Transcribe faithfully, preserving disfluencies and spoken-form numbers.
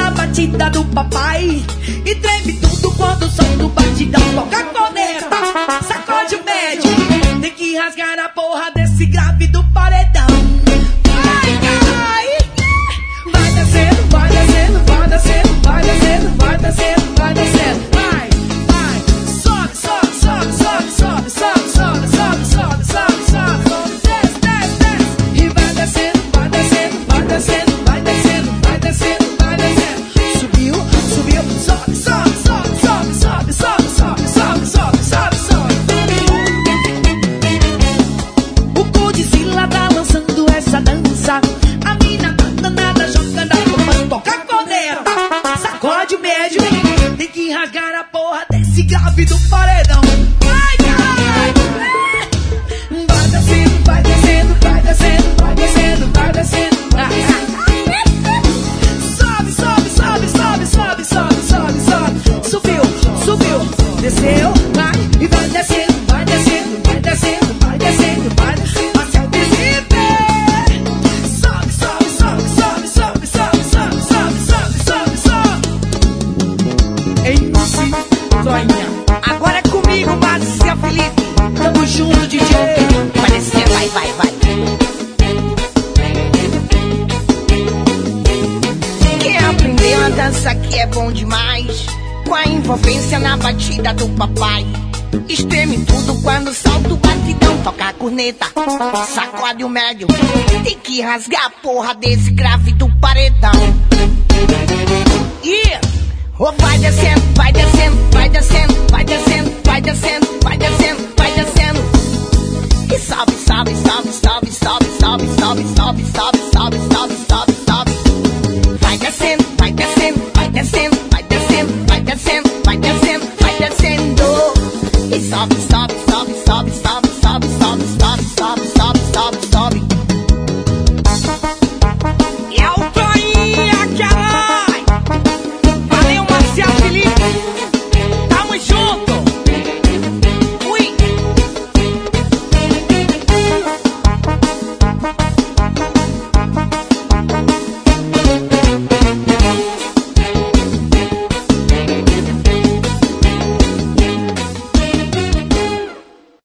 na batida do papai. E treme tudo quando o som do batidão toca a corneta. Sacode o médio, tem que rasgar a porra desse grave do paredão. Vai, cai! Vai descendo, vai descendo, vai descendo, vai descendo, vai descendo, vai descendo. Vai, vai, sobe, sobe, sobe, sobe, sobe, sobe, sobe, sobe, sobe, sobe, sobe, sobe, desce, desce, desce. E vai descendo, vai descendo, vai descendo, vai descendo, vai descendo, vai descendo. Subiu, subiu, sobe, sobe, sobe, sobe, sobe, sobe, sobe, sobe, sobe, sobe, sobe. O Godzilla tá lançando essa dança. A mina tá danada, jogando a bomba, toca a corneta. Sacode o médio, tem que rasgar a porra desse grave do paredão. Vai, caralho! Vai descendo, vai descendo, vai descendo, vai descendo, vai descendo. Sobe, sobe, sobe, sobe, sobe, sobe, sobe, sobe. Subiu, subiu, desceu, vai e vai descendo, vai descendo, vai descendo, vai descendo, vai descendo. Vai se antecipe. Sobe, sobe, sobe, sobe, sobe, sobe, sobe, sobe, sobe, sobe, sobe. M C Troinha. Agora é comigo, Márcia Felipe. Tamo junto, D J. Vai descer, vai, vai, vai. Quer aprender uma dança que é bom demais? Com a envolvência na batida do papai. Estreme tudo quando solta o batidão, toca a corneta, sacode o médio, tem que rasgar a porra desse grave do paredão. E oh, vai descendo,